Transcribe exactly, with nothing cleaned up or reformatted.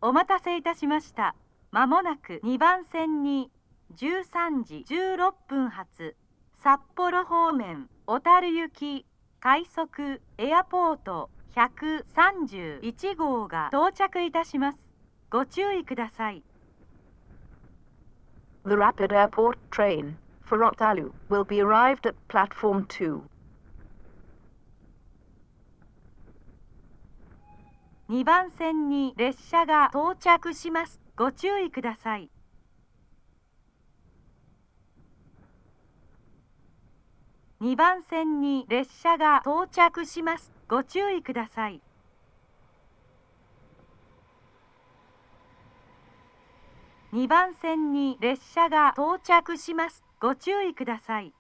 お待たせいたしました。まもなくにばん線にじゅうさんじじゅうろっぷん発札幌方面小樽行き快速エアポートひゃくさんじゅういち号が到着いたします。ご注意ください。 The rapid airport train for Otaru will be arrived at platform two. にばん線に列車が到着します。ご注意ください。にばん線に列車が到着します。ご注意ください。にばん線に列車が到着します。ご注意ください。